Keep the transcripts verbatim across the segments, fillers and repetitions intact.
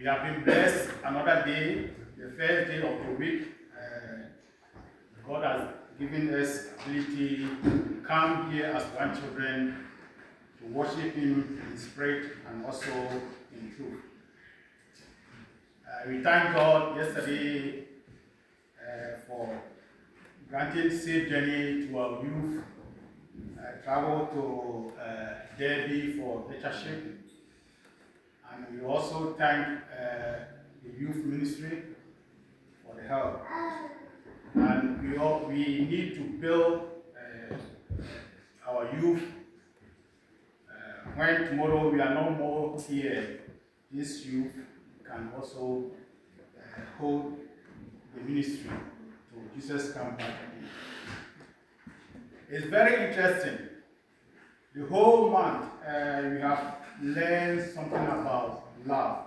We have been blessed another day, the first day of the week. Uh, God has given us ability to come here as one children to worship Him in spirit and also in truth. Uh, we thank God yesterday uh, for granting safe journey to our youth. I traveled to uh, Derby for lectureship, and we also thank uh, the youth ministry for the help. And we all, we need to build uh, our youth. Uh, when tomorrow we are no more here, this youth can also uh, hold the ministry to Jesus come back again. It's very interesting. The whole month uh, we have learned something about love.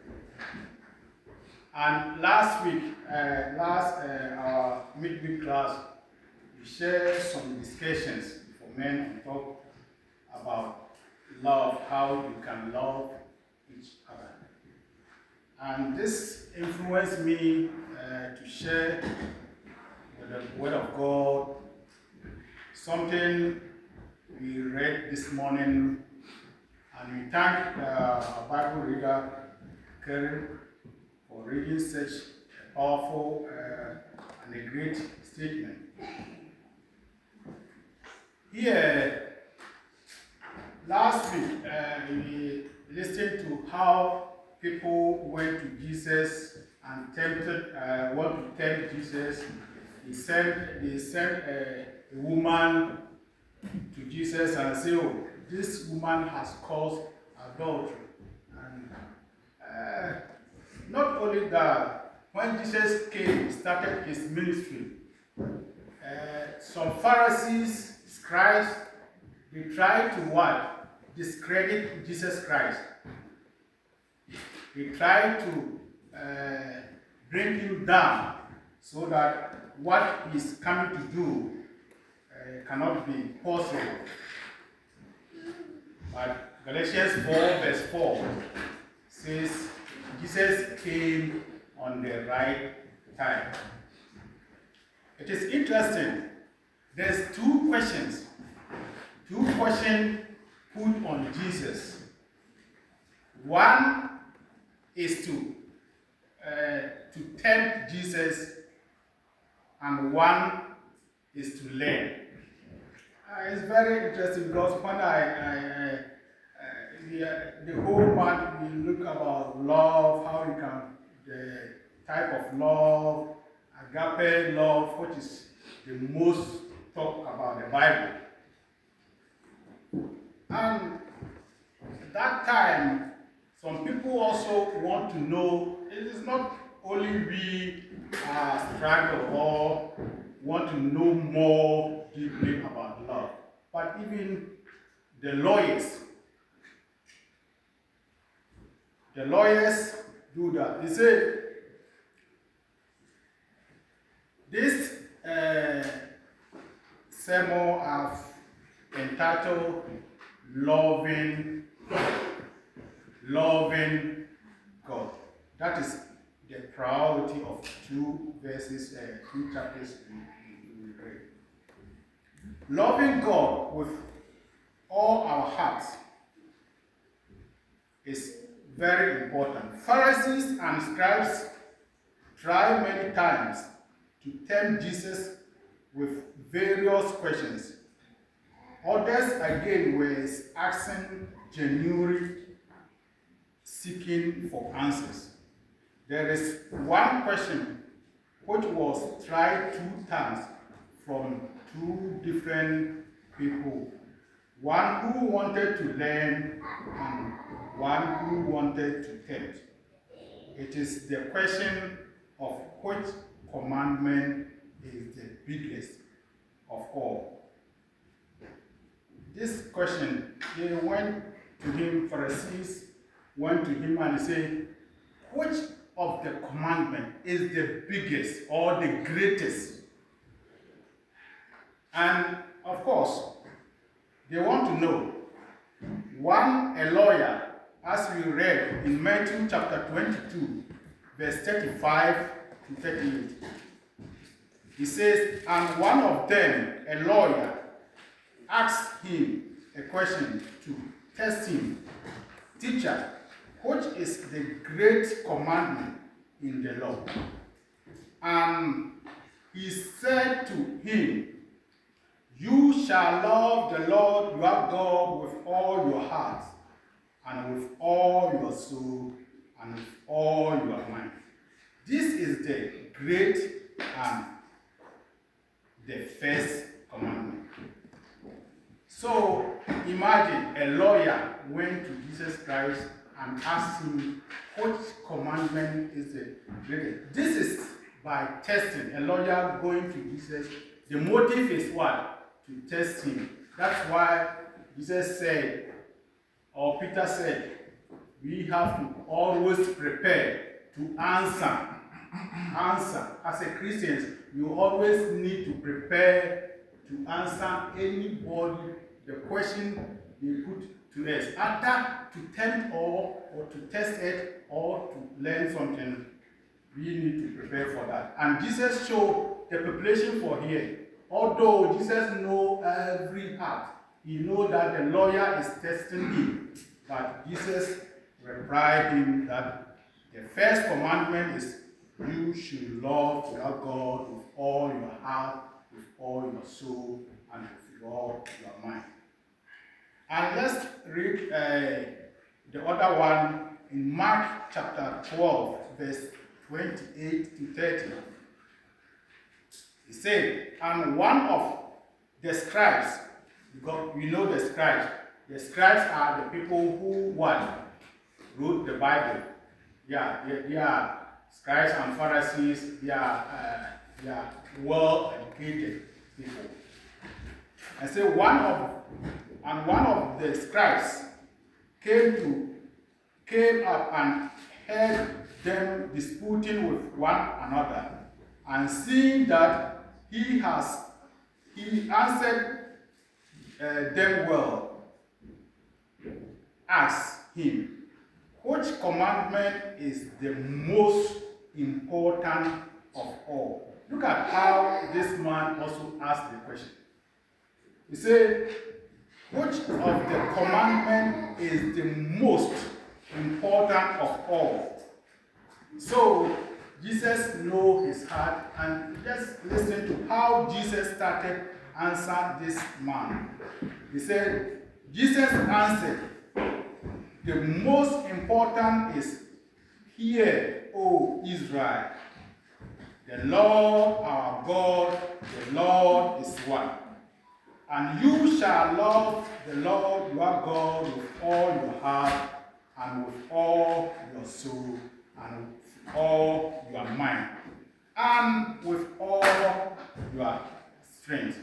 And last week, uh, last uh, our midweek class, we shared some discussions for men and talk about love, how you can love each other. And this influenced me uh, to share with the Word of God something we read this morning, and we thank uh, our Bible reader, Kerry, for reading such a powerful uh, and a great statement. Here, last week, uh, we listened to how people went to Jesus and tempted, uh, want to tempt Jesus. They sent, they sent a, a woman to Jesus and said, "Oh, this woman has caused adultery." And uh, not only that, when Jesus came, started his ministry, uh, some Pharisees, scribes, they tried to what? Discredit Jesus Christ. They tried to uh, bring him down so that what he's coming to do uh, cannot be possible. But Galatians four verse four says, Jesus came on the right time. It is interesting. There's two questions. Two questions put on Jesus. One is to uh, to tempt Jesus, and one is to learn. Uh, it's very interesting because when I, I, I uh, the, the whole month we look about love, how you can, the type of love, agape love, which is the most talk about the Bible. And that time, some people also want to know, it is not only we uh, struggle or want to know more deeply about love, but even the lawyers. The lawyers do that. They say, this uh, sermon I've entitled Loving, Loving God. That is the priority of two verses, uh, two chapters we, we read. Loving God with all our hearts is very important. Pharisees and scribes tried many times to tempt Jesus with various questions. Others again were asking genuinely, seeking for answers. There is one question which was tried two times from two different people. One who wanted to learn and one who wanted to tempt. It is the question of which commandment is the biggest of all. This question, they went to him, Pharisees went to him and said, which of the commandment is the biggest or the greatest? And of course, they want to know. One, a lawyer, as we read in Matthew chapter twenty-two, verse thirty-five to thirty-eight. He says, and one of them, a lawyer, asked him a question to test him. Teacher, which is the great commandment in the law? And he said to him, you shall love the Lord your God with all your heart, and with all your soul, and with all your mind. This is the great and the first commandment. So imagine a lawyer went to Jesus Christ and asked him, which commandment is the greatest? This is by testing. A lawyer going to Jesus. The motive is what? To test him. That's why Jesus said, or Peter said, we have to always prepare to answer. Answer. As a Christian, you always need to prepare to answer anybody the question they put to us. Either to tempt or, or to test it or to learn something. We need to prepare for that. And Jesus showed the preparation for here. Although Jesus knows every heart, he knows that the lawyer is testing him. But Jesus replied him that the first commandment is you should love your God with all your heart, with all your soul, and with all your mind. And let's read uh, the other one in Mark chapter twelve, verse twenty-eight to thirty. He said, and one of the scribes, because we know the scribes, the scribes are the people who what? Wrote the Bible. Yeah, they, they are scribes and Pharisees, they are, uh, they are well-educated people. And so one of and one of the scribes came to came up and heard them disputing with one another, and seeing that he has he answered uh, them well, asked him, which commandment is the most important of all? Look at how this man also asked the question. He said, which of the commandment is the most important of all? So Jesus knows his heart, and just listen to how Jesus started answering this man. He said, Jesus answered, the most important is, hear, O Israel, the Lord our God, the Lord is one. And you shall love the Lord your God with all your heart, and with all your soul, and with all your mind, and with all your strength.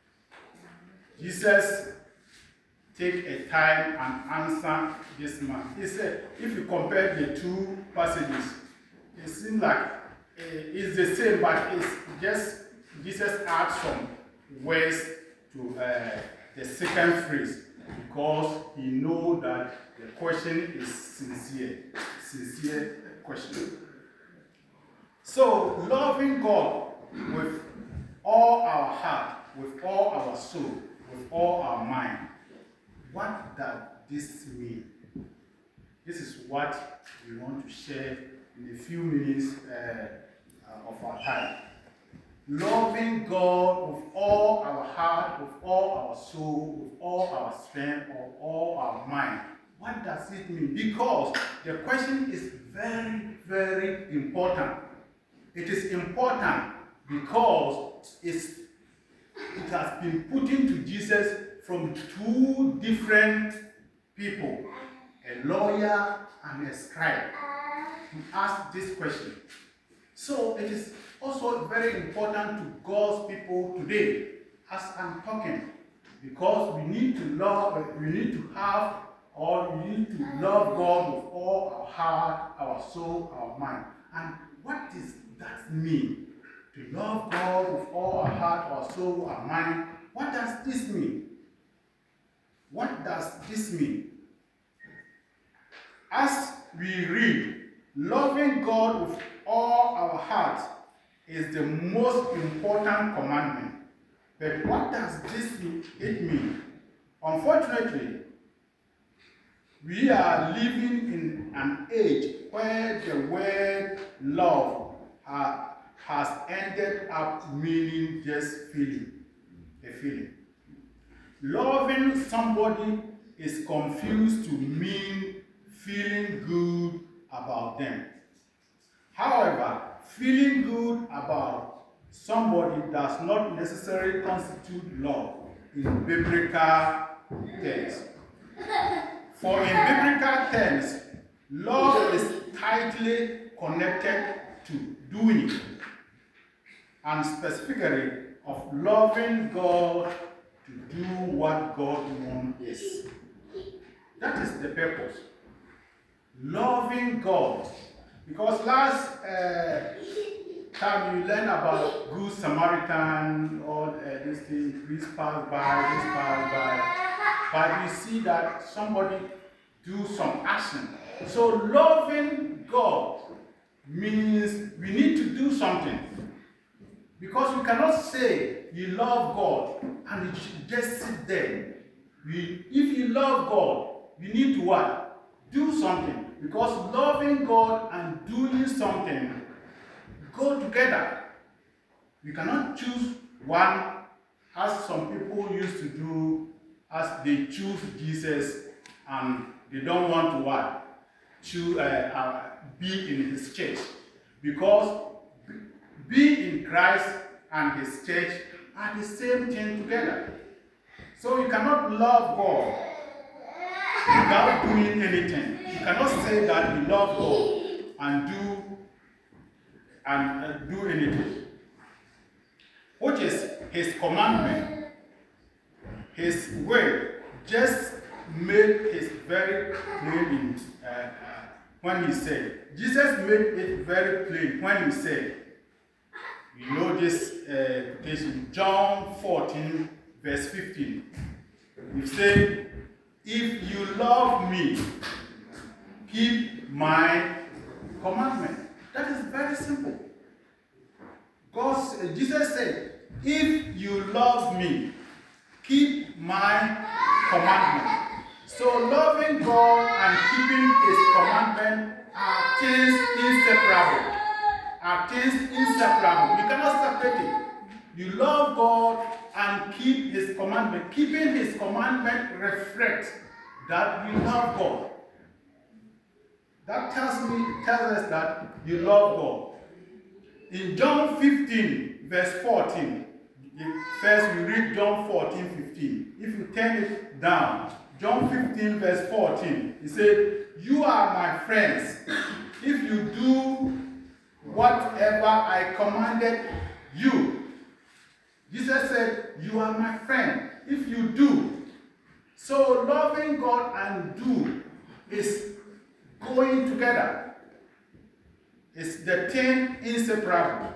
Jesus take a time and answer this man. He said, if you compare the two passages, it seems like uh, it's the same, but it's just Jesus adds some words to uh, the second phrase, because he knows that the question is sincere, sincere question. So, loving God with all our heart, with all our soul, with all our mind, what does this mean? This is what we want to share in a few minutes uh, uh, of our time. Loving God with all our heart, with all our soul, with all our strength, with all our mind. What does it mean? Because the question is very, very important. It is important because it's, it has been put into Jesus from two different people, a lawyer and a scribe, to ask this question. So it is also very important to God's people today, as I'm talking, because we need to love, we need to have, or we need to love God with all our heart, our soul, our mind. And what does that mean? To love God with all our heart, our soul, our mind. What does this mean? What does this mean? as we read, loving God with all our heart is the most important commandment. But what does this it mean? Unfortunately, we are living in an age where the word love ha, has ended up meaning just feeling, a feeling. Loving somebody is confused to mean feeling good about them. However, feeling good about somebody does not necessarily constitute love in biblical terms. For in biblical terms, love is tightly connected to doing it, and specifically of loving God to do what God wants. That is the purpose. Loving God. Because last uh, time you learn about Good Samaritan, all uh, this thing, please pass by, this pass by. But you see that somebody do some action. So loving God means we need to do something. Because we cannot say you love God and you should just sit there. We, if you love God, you need to what? Do something. Because loving God and doing something go together. You cannot choose one as some people used to do, as they choose Jesus and they don't want to what? To uh, uh, be in his church. Because be in Christ and his church are the same thing together. So you cannot love God without doing anything. You cannot say that you love God and do and uh, do anything, which is his commandment, his way. Just made his very plain in, uh, uh, when he said. Jesus made it very plain when he said. You know this uh, quotation, John fourteen, verse fifteen. He said, if you love me, keep my commandment. That is very simple. God, uh, Jesus said, if you love me, keep my commandment. So loving God and keeping his commandment are things inseparable. Are things inseparable. You cannot separate it. You love God and keep his commandment. Keeping his commandment reflects that you love God. That tells me, tells us that you love God. In John fifteen, verse fourteen, first we read John fourteen, fifteen. If you turn it down, John fifteen, verse fourteen, he said, you are my friends if you do whatever I commanded you. Jesus said, you are my friend if you do. So loving God and do is going together. It's the thing inseparable.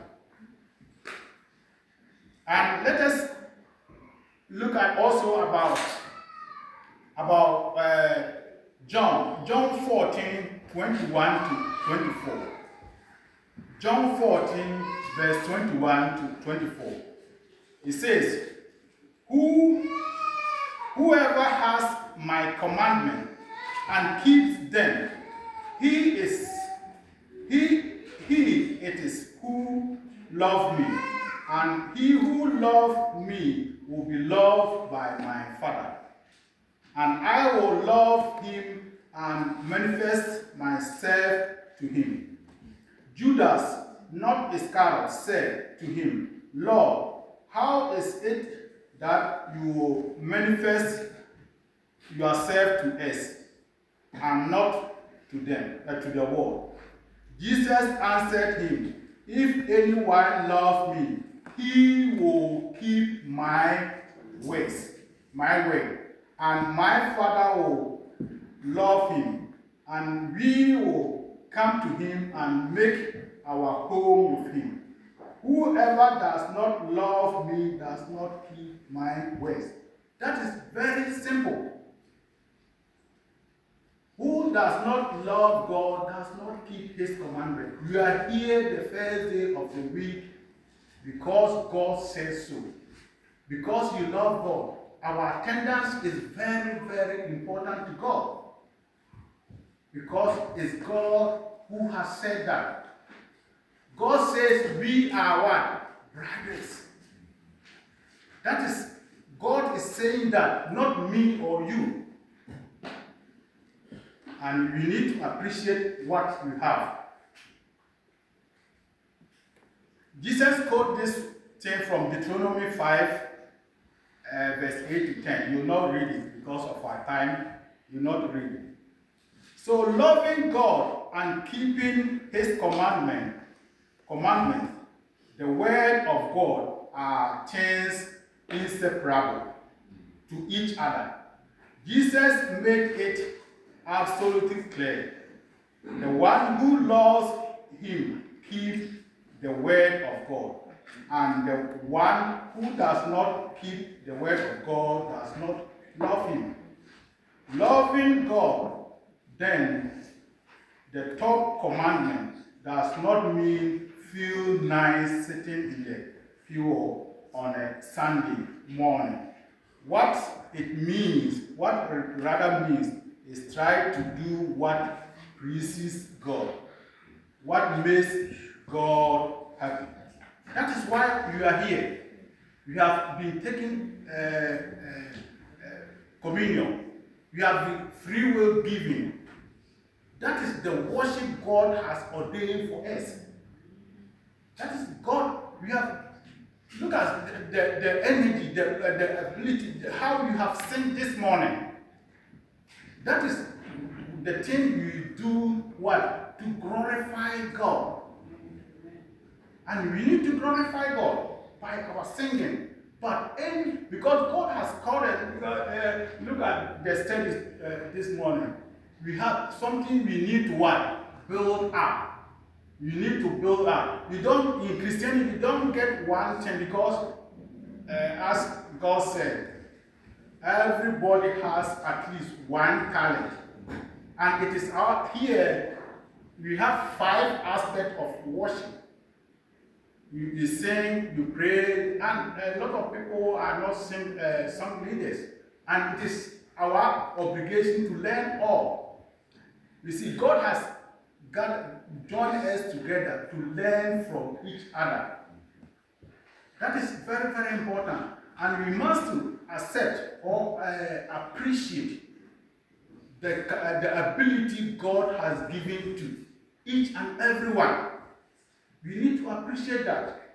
And let us look at also about, about uh, John, John fourteen, twenty-one to twenty-four. John fourteen, verse twenty-one to twenty-four. It says, Who, whoever has my commandment and keeps them, he is, he, he it is who loves me. And he who loves me will be loved by my Father. And I will love him and manifest myself to him. Judas, not Iscariot, said to him, Lord, how is it that you will manifest yourself to us and not to them, uh, to the world? Jesus answered him, if anyone loves me, he will keep my ways, my way, and my Father will love him, and we will come to him and make our home with him. Whoever does not love me does not keep my ways. That is very simple. Who does not love God does not keep his commandment. You are here the first day of the week because God says so. Because you love God. Our attendance is very, very important to God. Because it's God who has said that. God says we are what? Brothers. That is, God is saying that, not me or you. And we need to appreciate what we have. Jesus quoted this thing from Deuteronomy five, uh, verse eight to ten. You will not read it because of our time. You will not read it. So loving God and keeping his commandment, commandments, the word of God, are things inseparable to each other. Jesus made it absolutely clear. The one who loves him keeps the word of God. And the one who does not keep the word of God does not love him. Loving God, then, the top commandment does not mean feel nice sitting in the pew on a Sunday morning. What it means, what it rather means, is try to do what pleases God, what makes God happy. That is why you are here. You have been taking uh, uh, uh, communion. You have been free will giving. That is the worship God has ordained for us. That is God. We have, look at the, the, the energy, the, uh, the ability, the, how you have sing this morning. That is the thing you do, what? To glorify God. And we need to glorify God by our singing. But any, because God has called us, uh, look at the studies uh, this morning. We have something we need to what? Build up. You need to build up. You don't, in Christianity, you don't get one thing because, uh, as God said, everybody has at least one talent. And it is out here, we have five aspects of worship. You, you sing, you pray, and a lot of people are not sing, uh, song leaders. And it is our obligation to learn all. You see, God has God joined us together to learn from each other. That is very, very important. And we must accept or uh, appreciate the, uh, the ability God has given to each and every one. We need to appreciate that.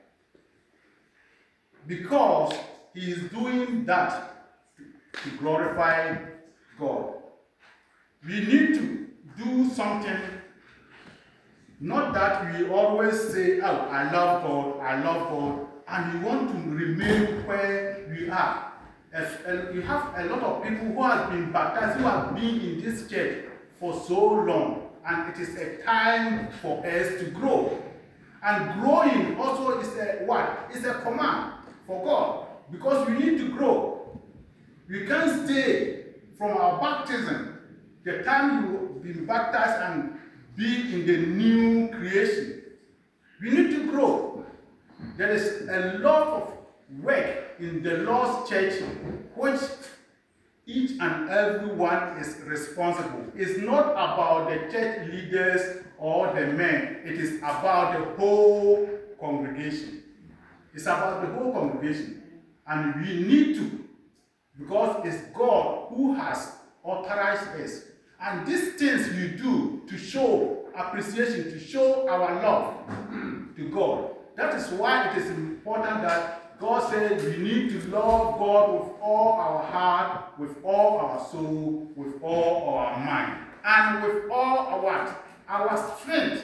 Because he is doing that to glorify God. We need to do something, not that we always say, oh, I love God, I love God, and we want to remain where we are. As, uh, we have a lot of people who have been baptized, who have been in this church for so long, and it is a time for us to grow. And growing also is a what? It's a command for God, because we need to grow. We can't stay from our baptism, the time you've been baptized, and be in the new creation. We need to grow. There is a lot of work in the Lord's church, which each and every one is responsible. It's not about the church leaders or the men. It is about the whole congregation. It's about the whole congregation. And we need to, because it's God who has authorized us. And these things we do to show appreciation, to show our love to God. That is why it is important that God says we need to love God with all our heart, with all our soul, with all our mind, and with all our what? Our strength.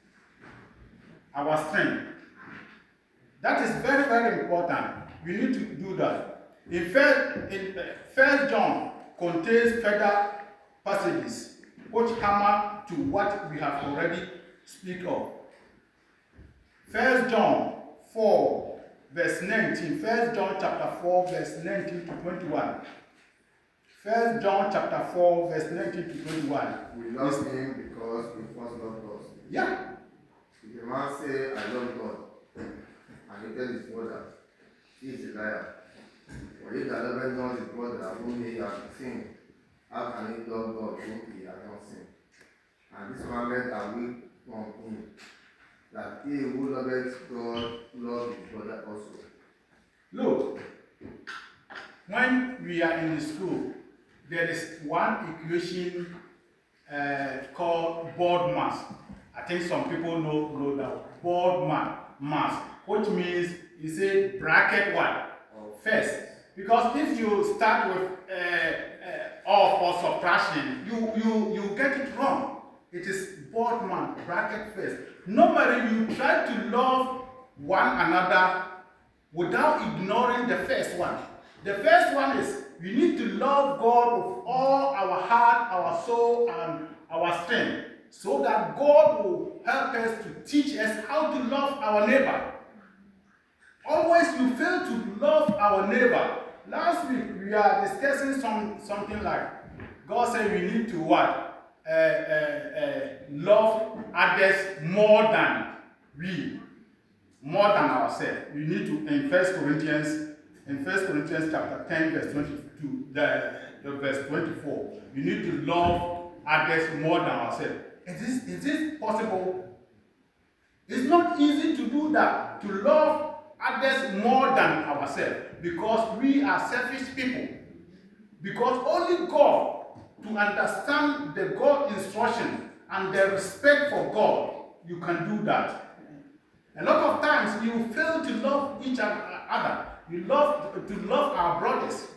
Our strength. That is very, very important. We need to do that. In First, in First John contains further passages which hammer to what we have already speak of. First John four, verse nineteen. First John chapter four, verse nineteen to twenty-one. First John chapter four, verse nineteen to twenty-one. We love it's, him because he first loved us. Yeah. If a man say, I love God, and he tells his brother, he is a liar. For he that loveth not his brother whom he has seen, how can he love God whom he has not seen? And this commandment are we from him, that he who loveth God love his brother also. Look, when we are in the school, there is one equation uh, called board mass. I think some people know, know that board ma mass, which means you say bracket one first. Because if you start with uh, uh, off or subtraction, you, you, you get it wrong. It is board man, bracket first. Normally you try to love one another without ignoring the first one. The first one is we need to love God with all our heart, our soul, and our strength, so that God will help us to teach us how to love our neighbor. Always you fail to love our neighbor. Last week we are discussing some, something like God said we need to what? Uh, uh, uh, love others more than we, more than ourselves. We need to, in First Corinthians, in First Corinthians chapter ten, verse twenty-two, the, the verse twenty-four, we need to love others more than ourselves. Is this, is this possible? It's not easy to do that, to love others more than ourselves, because we are selfish people. Because only God, to understand the God instruction and the respect for God, you can do that. A lot of times you fail to love each other. You love to love our brothers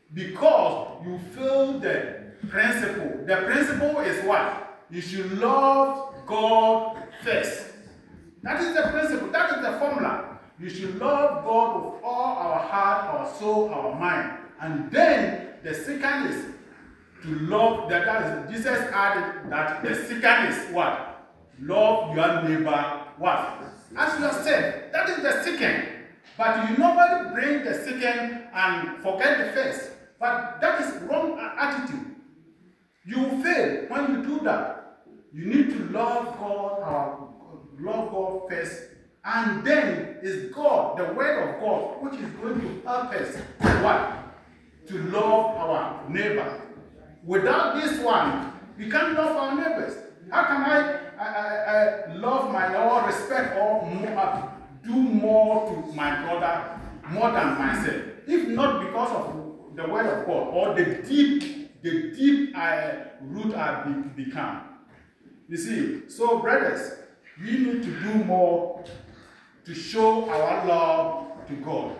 because you fail the principle. The principle is what? You should love God first. That is the principle. That is the formula. You should love God with all our heart, our soul, our mind. And then the second is to love, that, that is, Jesus added that the second is what? Love your neighbor what? As yourself. That is the second. But you normally bring the second and forget the first. But that is wrong attitude. You will fail when you do that. You need to love God, our, love God first, and then is God, the word of God, which is going to help us what? To love our neighbor. Without this one, we can't love our neighbors. How can I, I, I, I love my or respect or more, do more to my brother more than myself? If not because of the word of God or the deep, the deep uh, root I be, become. You see, so brothers, we need to do more to show our love to God.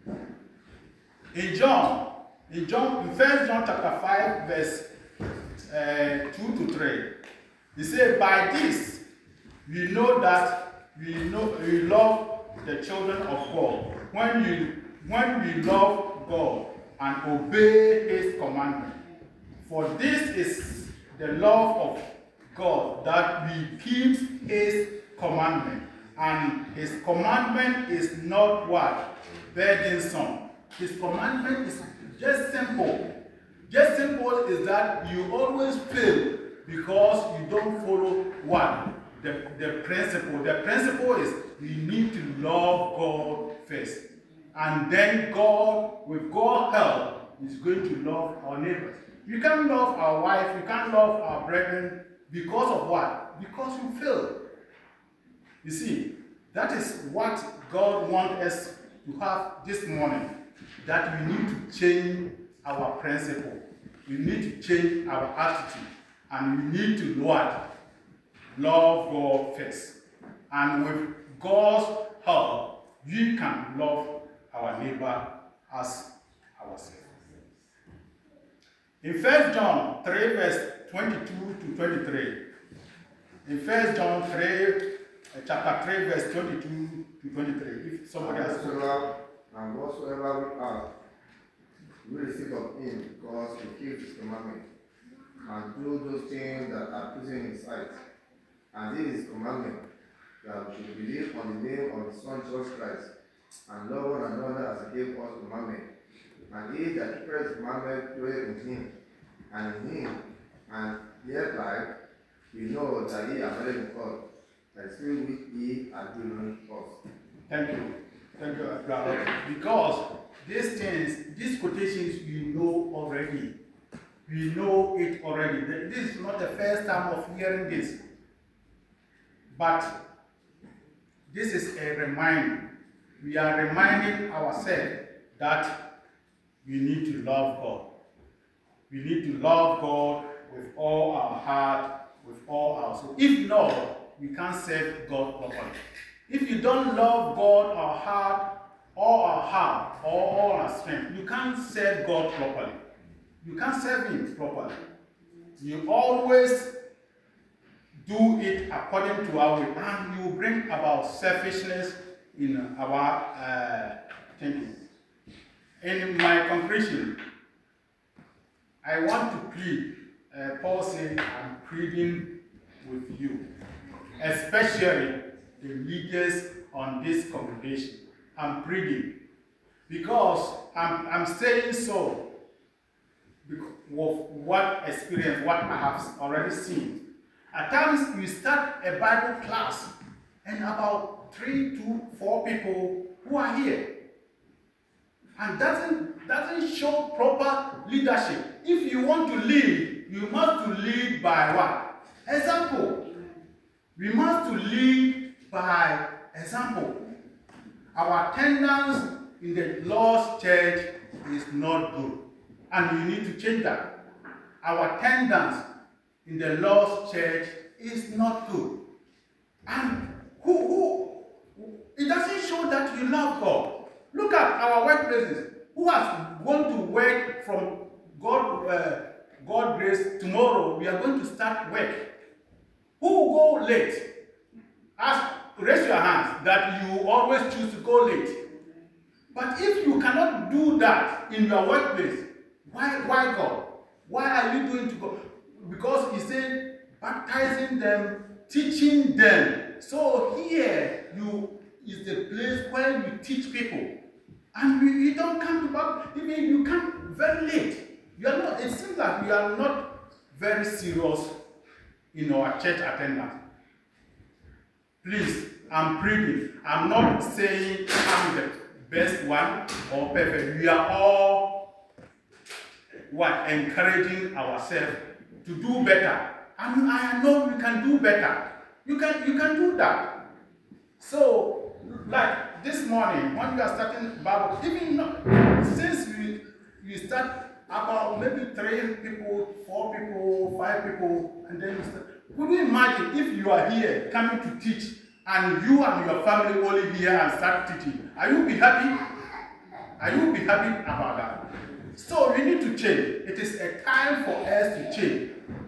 In John, in John, in First John chapter five, verse uh, two to three, he said, "By this we know that we know we love the children of God when you when we love God and obey His commandment. For this is the love of God, that we keep His commandment, and His commandment is not what? Burdensome. His commandment is just simple. Just simple is that you always fail because you don't follow what? The, the principle. The principle is we need to love God first. And then God, with God's help, is going to love our neighbors. You can't love our wife, you can't love our brethren because of what? Because you fail. You see, that is what God wants us to have this morning. That we need to change our principle. We need to change our attitude. And we need to what? Love God first. And with God's help, we can love our neighbor as ourselves. In First John three, verse twenty-two to twenty-three. In First John three, uh, chapter three, verse twenty-two to twenty-three. If somebody has and whatsoever we ask, we receive of Him, because we keep His commandment, and do those things that are pleasing in His sight. And this is His commandment, that we should believe on the name of His Son Jesus Christ, and love one another as He gave us commandment. And he that keepeth His commandment dwelleth in Him, and in him, and hereby we know that ye are very in God, the spirit which ye are given us. Thank you. Thank you, brother. Because these things, these quotations we know already. We know it already. This is not the first time of hearing this. But this is a reminder. We are reminding ourselves that we need to love God. We need to love God with all our heart, with all our soul. If not, we can't serve God properly. If you don't love God, our heart, all our heart, or all our strength, you can't serve God properly. You can't serve Him properly. You always do it according to our way, and you bring about selfishness in our uh, thinking. In my conclusion, I want to plead. Uh, Paul said, I'm pleading with you, especially the leaders on this congregation. I'm pleading because I'm, I'm saying so because of what experience, what I have already seen. At times, you start a Bible class, and about three to four people who are here, and doesn't doesn't show proper leadership. If you want to lead, you must to lead by what? Example. We must to lead by example. Our attendance in the Lord's church is not good, and we need to change that. Our attendance in the Lord's church is not good. And who, who, it doesn't show that you love God. Look at our workplaces. Who has gone to work from God, uh, God grace? Tomorrow we are going to start work. Who will go late? Ask, raise your hands that you always choose to go late. But if you cannot do that in your workplace, why, why God? Why are you doing to go? Because He said, baptizing them, teaching them. So here you is the place where you teach people. And you, you don't come to Bible, even you come very late. You are not, it seems like you are not very serious in our church attendance. Please, I'm pleading. I'm not saying I'm the best one or perfect. We are all what encouraging ourselves to do better. And I know we can do better. You can you can do that. So, like this morning, when we are starting Bible, even not, since we we start about maybe three people, four people, five people, and then we start. Could you imagine if you are here coming to teach and you and your family only here and start teaching? Are you be happy? Are you be happy about that? So we need to change. It is a time for us to change.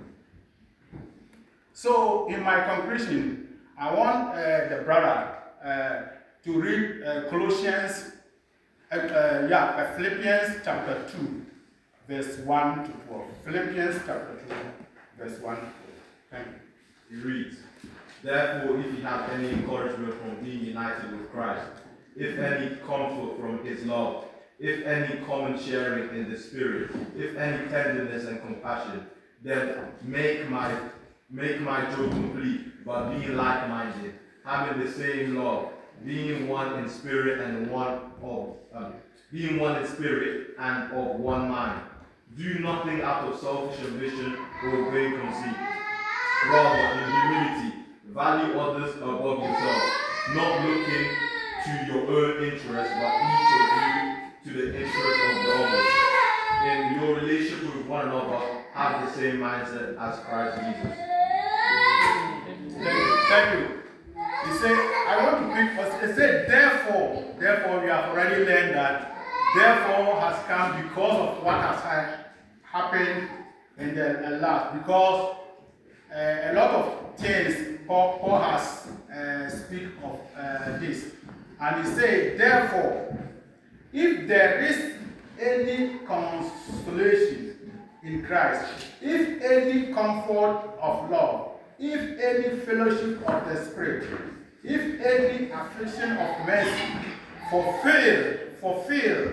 So in my conclusion, I want uh, the brother uh, to read uh, Colossians, uh, uh, yeah, uh, Philippians chapter two, verse one to twelve. Philippians chapter two, verse one to twelve. Thank you. He reads, therefore, if you have any encouragement from being united with Christ, if any comfort from His love, if any common sharing in the Spirit, if any tenderness and compassion, then make my make my joy complete by being like-minded, having the same love, being one in spirit and one of um, being one in spirit and of one mind. Do nothing out of selfish ambition or vain conceit. Rather, in humility, value others above yourself, not looking to your own interest, but each of you to the interest of the others. In your relationship with one another, have the same mindset as Christ Jesus. Thank you. Thank you. He said, I want to pick first. He said, therefore, therefore, we have already learned that therefore has come because of what has happened in the last. Because uh, a lot of things Paul, Paul has uh, speak of uh, this. And he said, therefore, if there is any consolation in Christ, if any comfort of love, if any fellowship of the Spirit, if any affliction of mercy, fulfill, fulfill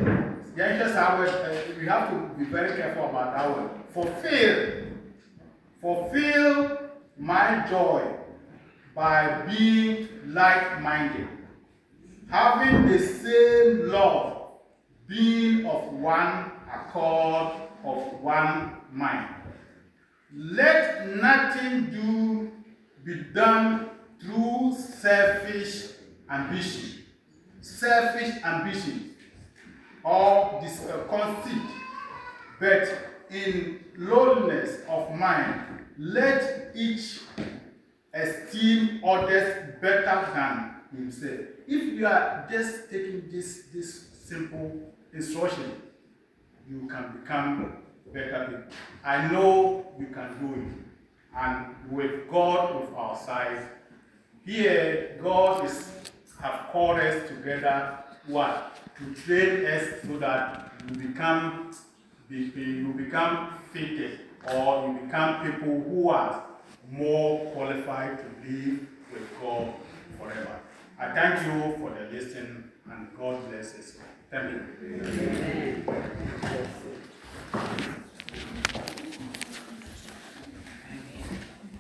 The anxious hour, uh, we have to be very careful about that one. Fulfill, fulfill my joy by being like-minded, having the same love, being of one accord, of one mind. Let nothing do be done through selfish ambition, selfish ambition, or this uh, conceit, but in lowliness of mind, let each esteem others better than himself. If you are just taking this, this simple instruction, you can become better people. I know you can do it. And with God with our side, here God is have called us together what? To train us so that you become you become fitted, or you become people who are more qualified to live with God forever. I thank you for the listening, and God bless us. Thank you.